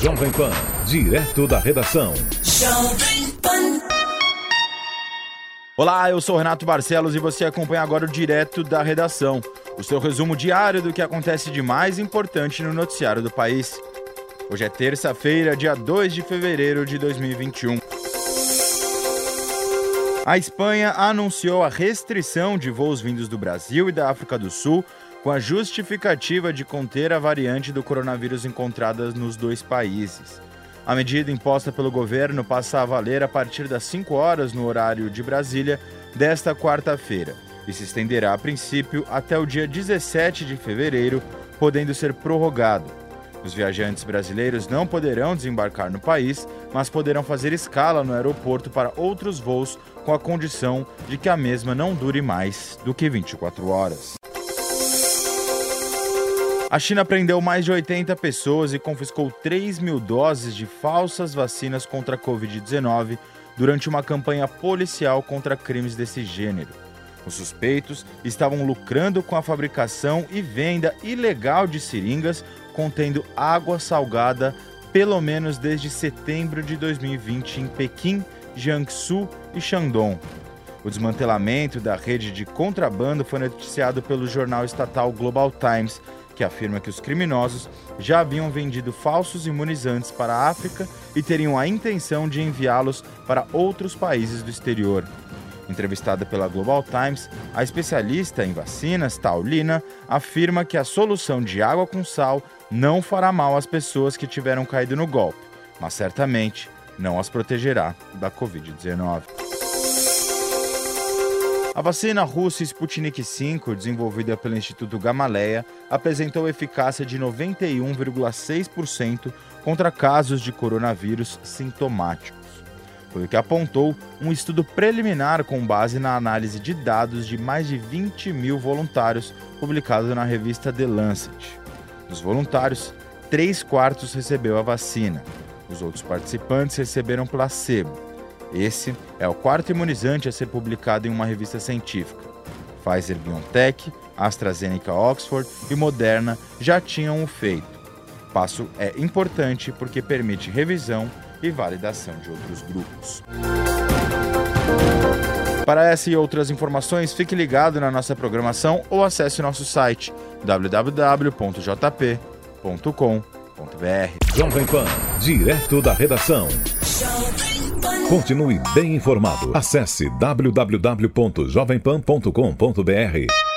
Jovem Pan, direto da redação. Olá, eu sou Renato Barcelos e você acompanha agora o Direto da Redação, o seu resumo diário do que acontece de mais importante no noticiário do país. Hoje é terça-feira, dia 2 de fevereiro de 2021. A Espanha anunciou a restrição de voos vindos do Brasil e da África do Sul com a justificativa de conter a variante do coronavírus encontrada nos dois países. A medida imposta pelo governo passa a valer a partir das 5 horas no horário de Brasília desta quarta-feira e se estenderá a princípio até o dia 17 de fevereiro, podendo ser prorrogado. Os viajantes brasileiros não poderão desembarcar no país, mas poderão fazer escala no aeroporto para outros voos com a condição de que a mesma não dure mais do que 24 horas. A China prendeu mais de 80 pessoas e confiscou 3 mil doses de falsas vacinas contra a Covid-19 durante uma campanha policial contra crimes desse gênero. Os suspeitos estavam lucrando com a fabricação e venda ilegal de seringas contendo água salgada, pelo menos desde setembro de 2020 em Pequim, Jiangsu e Shandong. O desmantelamento da rede de contrabando foi noticiado pelo jornal estatal Global Times, que afirma que os criminosos já haviam vendido falsos imunizantes para a África e teriam a intenção de enviá-los para outros países do exterior. Entrevistada pela Global Times, a especialista em vacinas, Taolina, afirma que a solução de água com sal não fará mal às pessoas que tiveram caído no golpe, mas certamente não as protegerá da Covid-19. A vacina russa Sputnik V, desenvolvida pelo Instituto Gamaleya, apresentou eficácia de 91,6% contra casos de coronavírus sintomáticos. Foi o que apontou um estudo preliminar com base na análise de dados de mais de 20 mil voluntários publicado na revista The Lancet. Dos voluntários, 3/4 recebeu a vacina. Os outros participantes receberam placebo. Esse é o quarto imunizante a ser publicado em uma revista científica. Pfizer-BioNTech, AstraZeneca-Oxford e Moderna já tinham o feito. O passo é importante porque permite revisão e validação de outros grupos. Para essa e outras informações, fique ligado na nossa programação ou acesse nosso site www.jp.com.br. Jovem Pan, direto da redação. Continue bem informado. Acesse www.jovempan.com.br.